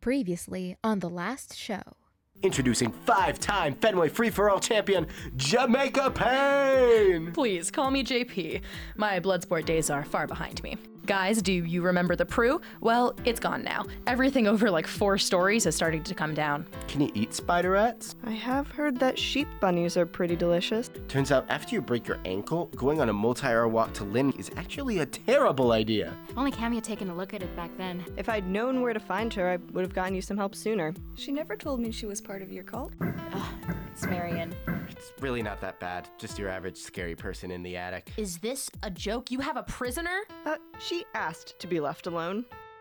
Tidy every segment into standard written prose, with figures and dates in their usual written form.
Previously on the last show. Introducing 5-time Fenway Free-For-All champion, Jamaica Payne! Please, call me JP. My Bloodsport days are far behind me. Guys, do you remember the Prue? Well, it's gone now. Everything over like 4 stories is starting to come down. Can you eat spider rats? I have heard that sheep bunnies are pretty delicious. Turns out after you break your ankle, going on a multi-hour walk to Lynn is actually a terrible idea. If only Cammy had taken a look at it back then. If I'd known where to find her, I would have gotten you some help sooner. She never told me she was part of your cult. It's Marion. It's really not that bad. Just your average scary person in the attic. Is this a joke? You have a prisoner? She asked to be left alone.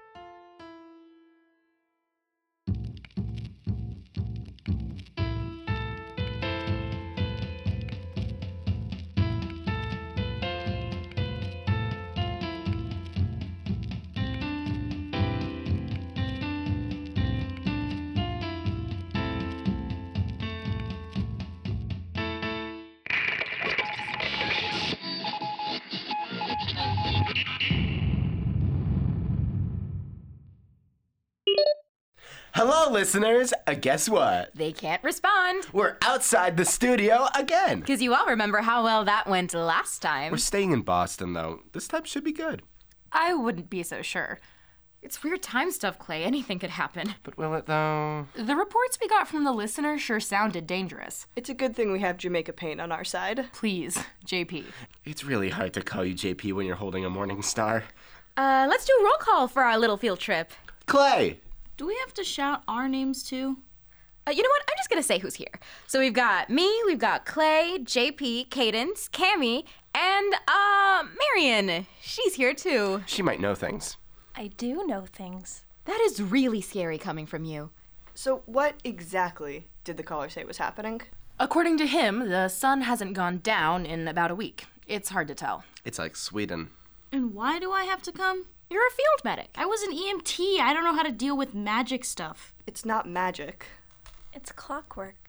Hello, listeners! Guess what? They can't respond. We're outside the studio again! Because you all remember how well that went last time. We're staying in Boston, though. This time should be good. I wouldn't be so sure. It's weird time stuff, Clay. Anything could happen. But will it, though? The reports we got from the listener sure sounded dangerous. It's a good thing we have Jamaica Payne on our side. Please, JP. It's really hard to call you JP when you're holding a Morning Star. Let's do a roll call for our little field trip. Clay! Do we have to shout our names too? You know what? I'm just gonna say who's here. So we've got me, we've got Clay, JP, Cadence, Cammy, and, Marion. She's here too. She might know things. I do know things. That is really scary coming from you. So what exactly did the caller say was happening? According to him, the sun hasn't gone down in about a week. It's hard to tell. It's like Sweden. And why do I have to come? You're a field medic. I was an EMT. I don't know how to deal with magic stuff. It's not magic. It's clockwork.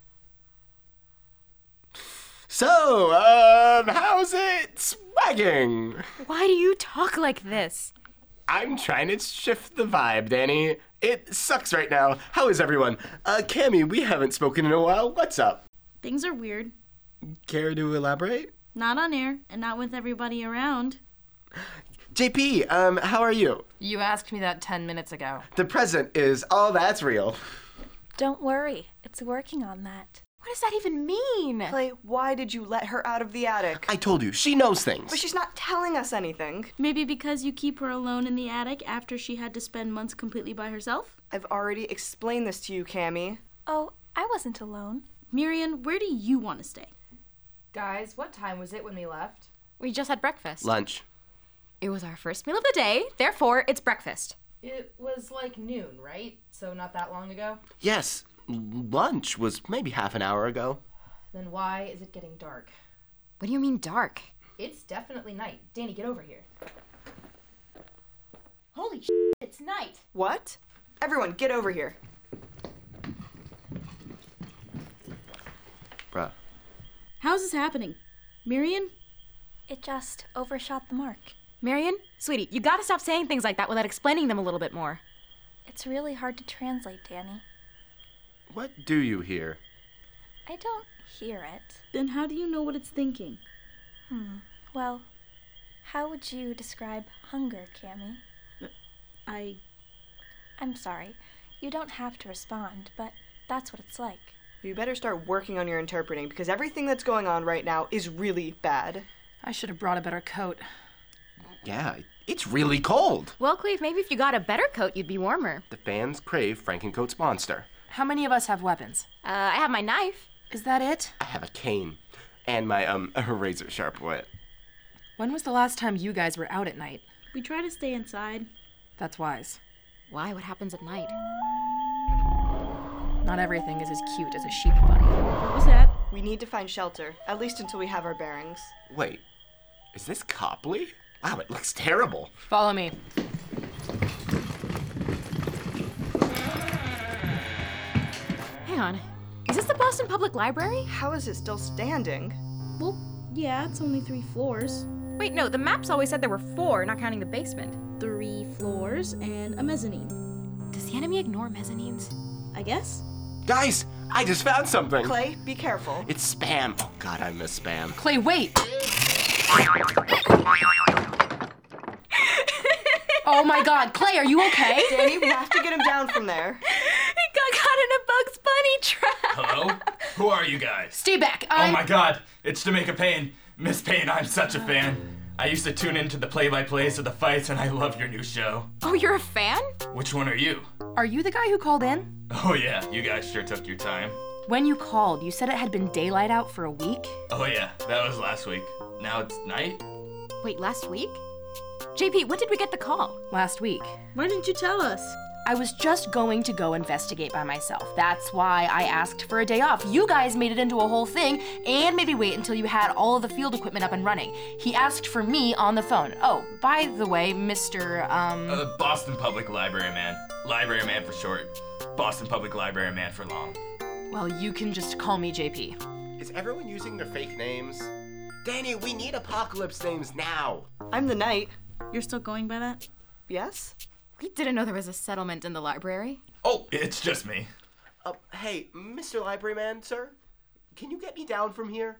So, how's it swagging? Why do you talk like this? I'm trying to shift the vibe, Danny. It sucks right now. How is everyone? Cammy, we haven't spoken in a while. What's up? Things are weird. Care to elaborate? Not on air, and not with everybody around. JP, how are you? You asked me that 10 minutes ago. The present is all that's real. Don't worry, it's working on that. What does that even mean? Clay, why did you let her out of the attic? I told you, she knows things. But she's not telling us anything. Maybe because you keep her alone in the attic after she had to spend months completely by herself? I've already explained this to you, Cammy. Oh, I wasn't alone. Miriam, where do you want to stay? Guys, what time was it when we left? We just had breakfast. Lunch. It was our first meal of the day, therefore it's breakfast. It was like noon, right? So not that long ago? Yes, lunch was maybe half an hour ago. Then why is it getting dark? What do you mean dark? It's definitely night. Danny, get over here. Holy it's night. What? Everyone, get over here. Bruh. How's this happening? Miriam? It just overshot the mark. Marion, sweetie, you gotta stop saying things like that without explaining them a little bit more. It's really hard to translate, Danny. What do you hear? I don't hear it. Then how do you know what it's thinking? Well, how would you describe hunger, Cammy? I'm sorry. You don't have to respond, but that's what it's like. You better start working on your interpreting because everything that's going on right now is really bad. I should have brought a better coat. Yeah, it's really cold. Well, Cleve, maybe if you got a better coat, you'd be warmer. The fans crave Frankencoat's monster. How many of us have weapons? I have my knife. Is that it? I have a cane. And my, razor sharp wit. When was the last time you guys were out at night? We try to stay inside. That's wise. Why? What happens at night? Not everything is as cute as a sheep bunny. What was that? We need to find shelter, at least until we have our bearings. Wait, is this Copley? Wow, it looks terrible. Follow me. Hang on. Is this the Boston Public Library? How is it still standing? Well, yeah, it's only 3 floors. Wait, no, the maps always said there were 4, not counting the basement. 3 floors and a mezzanine. Does the enemy ignore mezzanines? I guess. Guys, I just found something. Clay, be careful. It's spam. Oh God, I miss spam. Clay, wait! Oh my God, Clay, are you okay? Danny, we have to get him down from there. He got caught in a Bugs Bunny trap. Hello? Who are you guys? Stay back. Oh my God, it's Jamaica Payne. Miss Payne, I'm such a fan. I used to tune into the play-by-plays of the fights, and I love your new show. Oh, you're a fan? Which one are you? Are you the guy who called in? Oh yeah, you guys sure took your time. When you called, you said it had been daylight out for a week? Oh yeah, that was last week. Now it's night? Wait, last week? JP, when did we get the call? Last week. Why didn't you tell us? I was just going to go investigate by myself. That's why I asked for a day off. You guys made it into a whole thing and made me wait until you had all of the field equipment up and running. He asked for me on the phone. Oh, by the way, Mr. Boston Public Library Man. Library Man for short. Boston Public Library Man for long. Well, you can just call me JP. Is everyone using their fake names? Danny, we need apocalypse names now. I'm the knight. You're still going by that? Yes? We didn't know there was a settlement in the library. Oh, it's just me. Hey, Mr. Library Man, sir, can you get me down from here?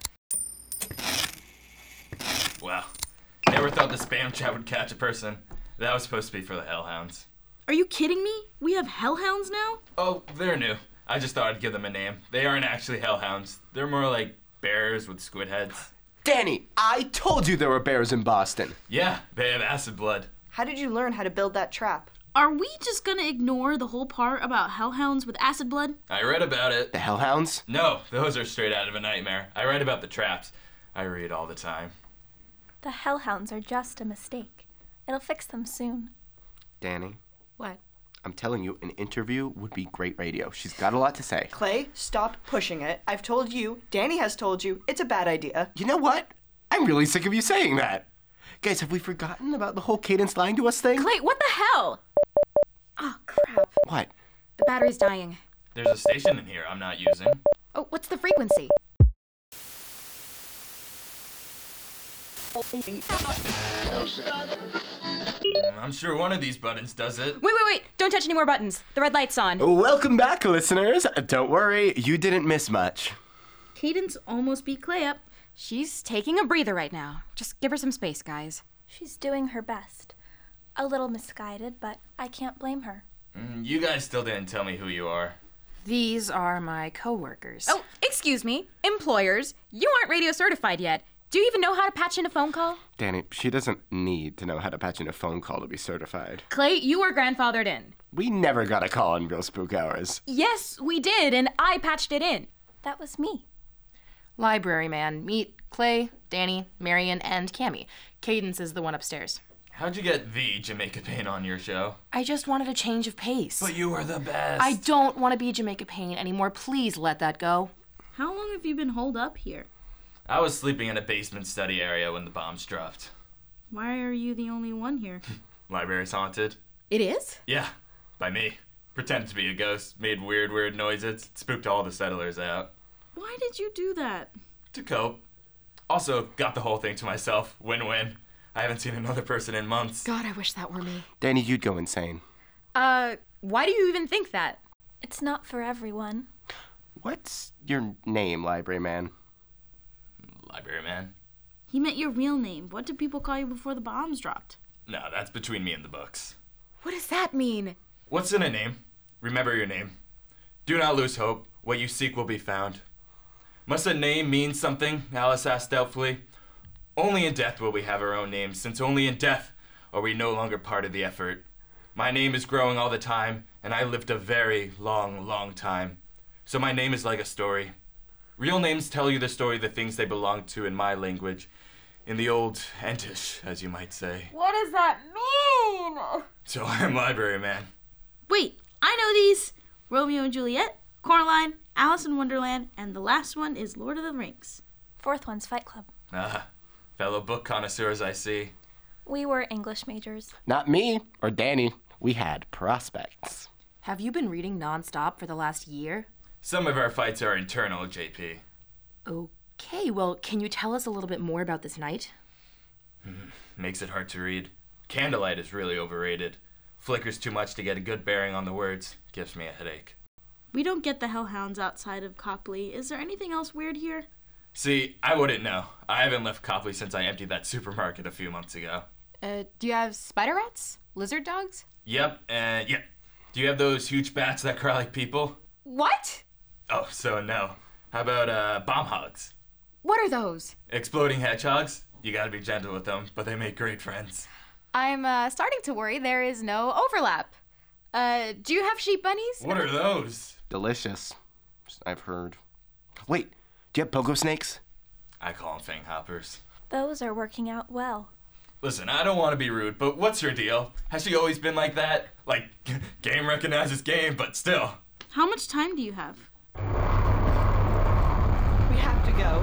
Wow. Never thought the spam chat would catch a person. That was supposed to be for the Hellhounds. Are you kidding me? We have hellhounds now? Oh, they're new. I just thought I'd give them a name. They aren't actually hellhounds. They're more like bears with squid heads. Danny, I told you there were bears in Boston. Yeah, they have acid blood. How did you learn how to build that trap? Are we just gonna ignore the whole part about hellhounds with acid blood? I read about it. The Hellhounds? No, those are straight out of a nightmare. I read about the traps. I read all the time. The hellhounds are just a mistake. It'll fix them soon. Danny, What? I'm telling you, an interview would be great radio. She's got a lot to say. Clay, stop pushing it. I've told you, Danny has told you, it's a bad idea. You know what? I'm really sick of you saying that. Guys, have we forgotten about the whole Cadence lying to us thing? Clay, what the hell? Oh, crap. What? The battery's dying. There's a station in here I'm not using. Oh, what's the frequency? I'm sure one of these buttons does it. Wait. Don't touch any more buttons. The red light's on. Welcome back, listeners. Don't worry, you didn't miss much. Cadence almost beat Clay up. She's taking a breather right now. Just give her some space, guys. She's doing her best. A little misguided, but I can't blame her. You guys still didn't tell me who you are. These are my coworkers. Oh, excuse me. Employers, you aren't radio certified yet. Do you even know how to patch in a phone call? Danny, she doesn't need to know how to patch in a phone call to be certified. Clay, you were grandfathered in. We never got a call in Real Spook Hours. Yes, we did, and I patched it in. That was me. Library Man. Meet Clay, Danny, Marion, and Cammy. Cadence is the one upstairs. How'd you get the Jamaica Payne on your show? I just wanted a change of pace. But you were the best. I don't want to be Jamaica Payne anymore. Please let that go. How long have you been holed up here? I was sleeping in a basement study area when the bombs dropped. Why are you the only one here? Library's haunted. It is? Yeah, by me. Pretended to be a ghost, made weird noises, spooked all the settlers out. Why did you do that? To cope. Also, got the whole thing to myself. Win-win. I haven't seen another person in months. God, I wish that were me. Danny, you'd go insane. Why do you even think that? It's not for everyone. What's your name, Library Man? Library Man. He meant your real name. What did people call you before the bombs dropped? No, that's between me and the books. What does that mean? What's in a name? Remember your name. Do not lose hope. What you seek will be found. Must a name mean something? Alice asked doubtfully. Only in death will we have our own names, since only in death are we no longer part of the effort. My name is growing all the time, and I lived a very long time. So my name is like a story. Real names tell you the story of the things they belong to in my language. In the old Entish, as you might say. What does that mean? So I'm Library Man. Wait, I know these. Romeo and Juliet, Coraline, Alice in Wonderland, and the last one is Lord of the Rings. Fourth one's Fight Club. Fellow book connoisseurs, I see. We were English majors. Not me or Danny. We had prospects. Have you been reading nonstop for the last year? Some of our fights are internal, JP. Okay, well, can you tell us a little bit more about this night? Makes it hard to read. Candlelight is really overrated. Flickers too much to get a good bearing on the words. Gives me a headache. We don't get the hellhounds outside of Copley. Is there anything else weird here? See, I wouldn't know. I haven't left Copley since I emptied that supermarket a few months ago. Do you have spider rats? Lizard dogs? Yep, and yeah. Do you have those huge bats that cry like people? What? Oh, so no. How about bomb hogs? What are those? Exploding hedgehogs? You gotta be gentle with them, but they make great friends. I'm starting to worry there is no overlap. Do you have sheep bunnies? What are those? Delicious, I've heard. Wait, do you have pogo snakes? I call them fang hoppers. Those are working out well. Listen, I don't want to be rude, but what's her deal? Has she always been like that? Like, game recognizes game, but still. How much time do you have? We have to go.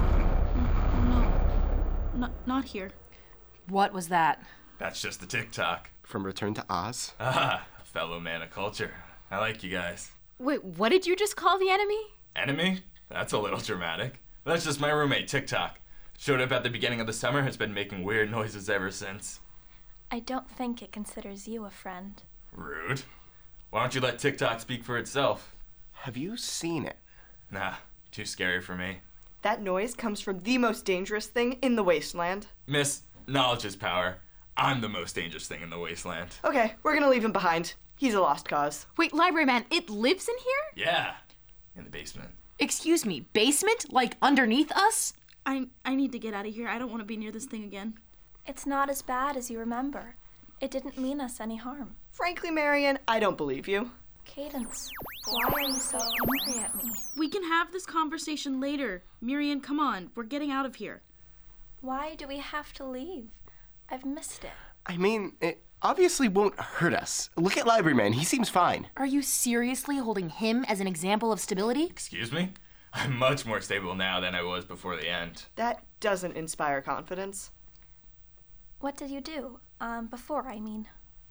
No, not here. What was that? That's just the TikTok. From Return to Oz? Ah, a fellow man of culture. I like you guys. Wait, what did you just call the enemy? Enemy? That's a little dramatic. That's just my roommate, TikTok. Showed up at the beginning of the summer, has been making weird noises ever since. I don't think it considers you a friend. Rude. Why don't you let TikTok speak for itself? Have you seen it? Nah, too scary for me. That noise comes from the most dangerous thing in the wasteland. Miss, knowledge is power. I'm the most dangerous thing in the wasteland. Okay, we're gonna leave him behind. He's a lost cause. Wait, library man, it lives in here? Yeah, in the basement. Excuse me, basement? Like underneath us? I need to get out of here. I don't want to be near this thing again. It's not as bad as you remember. It didn't mean us any harm. Frankly, Marion, I don't believe you. Cadence, why are you so angry at me? We can have this conversation later. Miriam, come on. We're getting out of here. Why do we have to leave? I've missed it. I mean, it obviously won't hurt us. Look at Library Man, he seems fine. Are you seriously holding him as an example of stability? Excuse me? I'm much more stable now than I was before the end. That doesn't inspire confidence. What did you do? Before, I mean.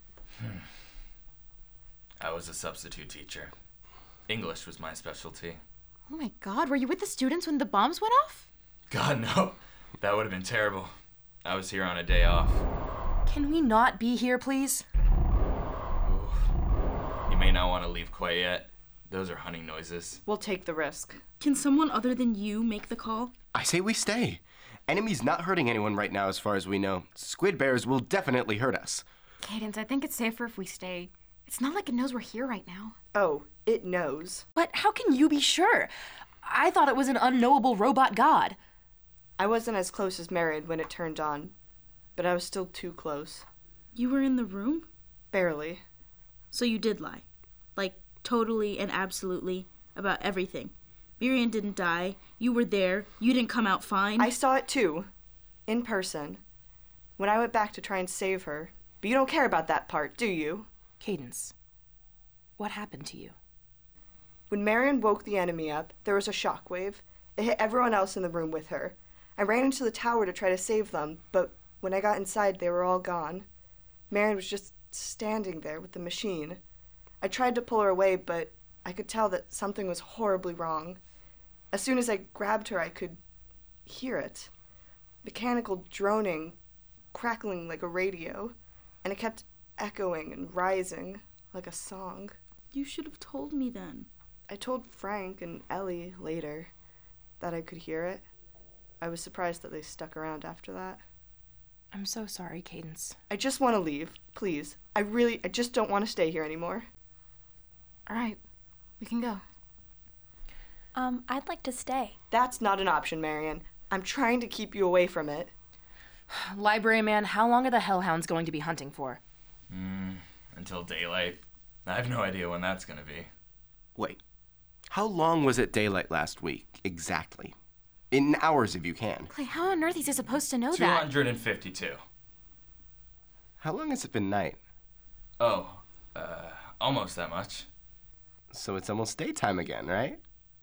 I was a substitute teacher. English was my specialty. Oh my god, were you with the students when the bombs went off? God, no. That would have been terrible. I was here on a day off. Can we not be here, please? Ooh. You may not want to leave quite yet. Those are hunting noises. We'll take the risk. Can someone other than you make the call? I say we stay. Enemy's not hurting anyone right now as far as we know. Squid bears will definitely hurt us. Cadence, I think it's safer if we stay. It's not like it knows we're here right now. Oh, it knows. But how can you be sure? I thought it was an unknowable robot god. I wasn't as close as Marion when it turned on, but I was still too close. You were in the room? Barely. So you did lie. Like, totally and absolutely about everything. Miriam didn't die. You were there. You didn't come out fine. I saw it too. In person. When I went back to try and save her. But you don't care about that part, do you? Cadence, what happened to you? When Marion woke the enemy up, there was a shockwave. It hit everyone else in the room with her. I ran into the tower to try to save them, but when I got inside, they were all gone. Marion was just standing there with the machine. I tried to pull her away, but I could tell that something was horribly wrong. As soon as I grabbed her, I could hear it. Mechanical droning, crackling like a radio, and it kept echoing and rising like a song. You should have told me then. I told Frank and Ellie later that I could hear it. I was surprised that they stuck around after that. I'm so sorry, Cadence. I just want to leave, please. I just don't want to stay here anymore. All right, we can go. I'd like to stay. That's not an option, Marion. I'm trying to keep you away from it. Library man, how long are the hellhounds going to be hunting for? Until daylight. I have no idea when that's gonna be. Wait, how long was it daylight last week, exactly? In hours, if you can. Clay, how on earth is he supposed to know that? 252. How long has it been night? Oh, almost that much. So it's almost daytime again, right?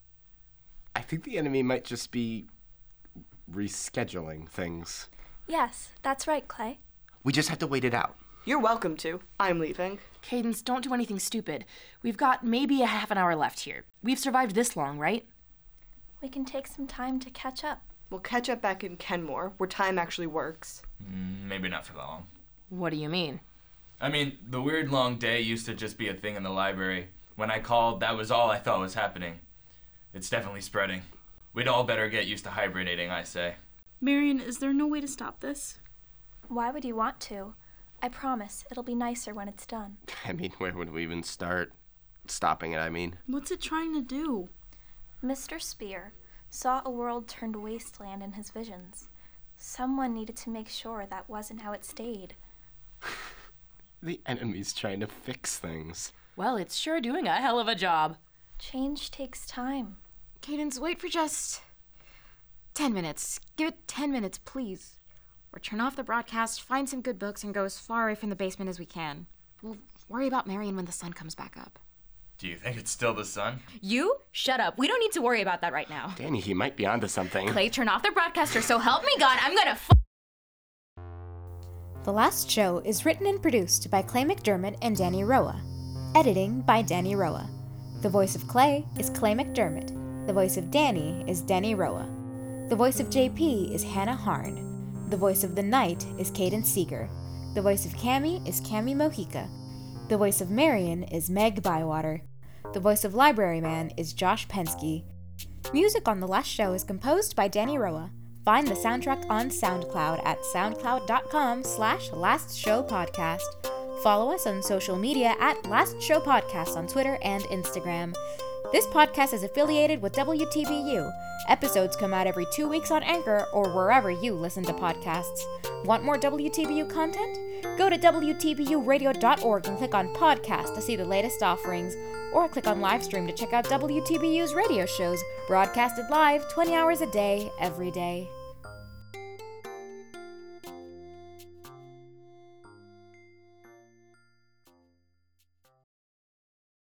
I think the enemy might just be rescheduling things. Yes, that's right, Clay. We just have to wait it out. You're welcome to. I'm leaving. Cadence, don't do anything stupid. We've got maybe a half an hour left here. We've survived this long, right? We can take some time to catch up. We'll catch up back in Kenmore, where time actually works. Maybe not for long. What do you mean? I mean, the weird long day used to just be a thing in the library. When I called, that was all I thought was happening. It's definitely spreading. We'd all better get used to hibernating, I say. Marion, is there no way to stop this? Why would you want to? I promise, it'll be nicer when it's done. I mean, where would we even start? Stopping it, I mean. What's it trying to do? Mr. Spear saw a world turned wasteland in his visions. Someone needed to make sure that wasn't how it stayed. The enemy's trying to fix things. Well, it's sure doing a hell of a job. Change takes time. Cadence, wait for just 10 minutes. Give it 10 minutes, please. Or turn off the broadcast, find some good books, and go as far away from the basement as we can. We'll worry about Marion when the sun comes back up. Do you think it's still the sun? You? Shut up. We don't need to worry about that right now. Danny, he might be onto something. Clay, turn off the broadcaster, so help me God, I'm gonna The Last Show is written and produced by Clay McDermott and Danny Roa. Editing by Danny Roa. The voice of Clay is Clay McDermott. The voice of Danny is Danny Roa. The voice of JP is Hannah Harn. The voice of the Knight is Cadence Seeger. The voice of Cammy is Cammy Mojica. The voice of Marion is Meg Bywater. The voice of Library Man is Josh Pensky. Music on The Last Show is composed by Danny Roa. Find the soundtrack on SoundCloud at soundcloud.com/lastshowpodcast. Follow us on social media at Last Show Podcast on Twitter and Instagram. This podcast is affiliated with WTBU. Episodes come out every 2 weeks on Anchor or wherever you listen to podcasts. Want more WTBU content? Go to WTBUradio.org and click on podcast to see the latest offerings, or click on Livestream to check out WTBU's radio shows, broadcasted live 20 hours a day, every day.